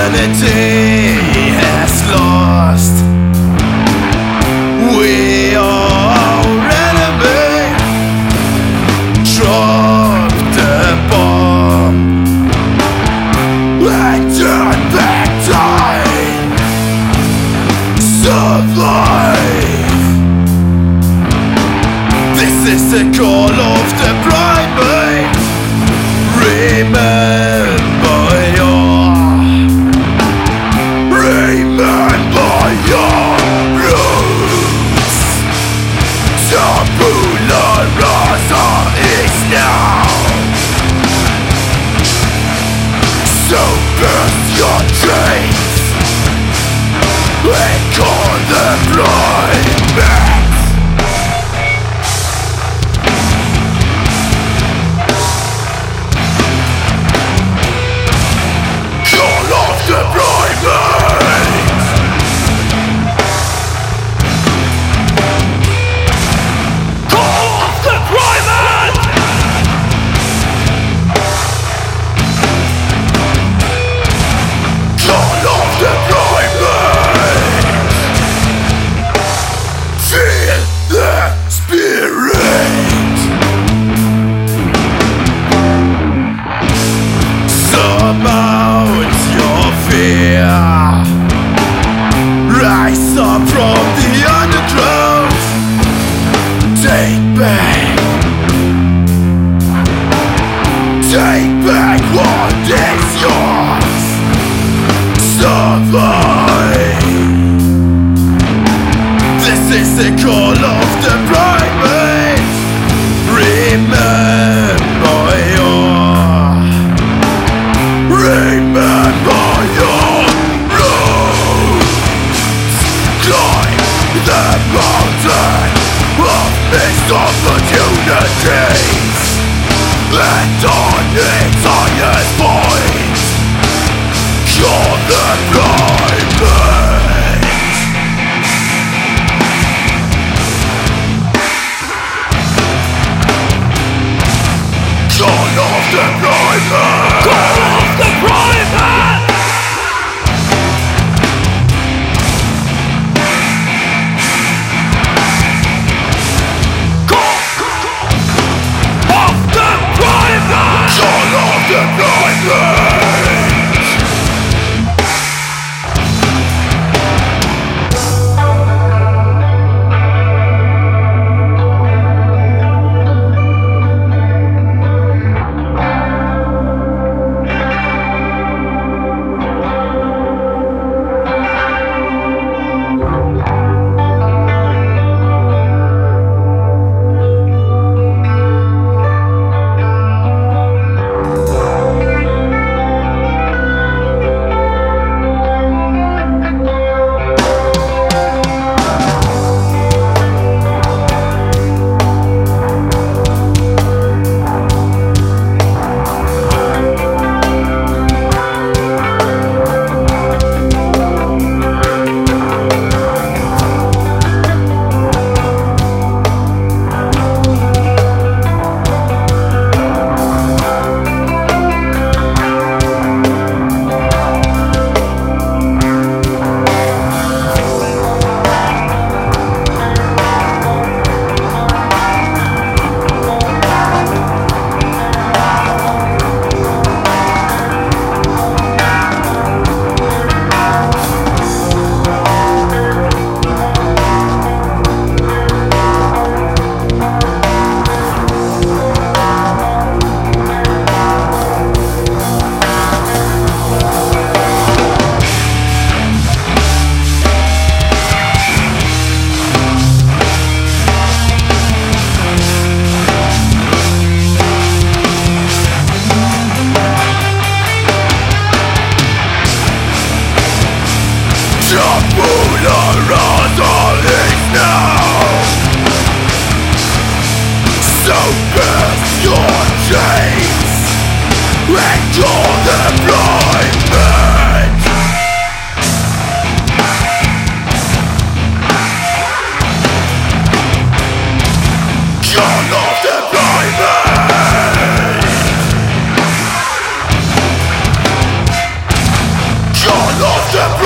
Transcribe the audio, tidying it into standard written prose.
humanity has lost. We are our enemy. Drop the bomb and turn back time. Survive. This is the call of the primate. Remember your roots. Tabula rasa is now. So burst your chains and call the primate. Call off the primate. Rise up from the underground. Take back what is yours. Survive. This is the call of the primate. Remember your roots. Climb the mountain of missed opportunities, and on its highest point, you're the primate. Call off the primate. Call off the primate. Call off the primate. Tabula rasa is now. So burst your chains and call the primate. Call off the primate. Call Step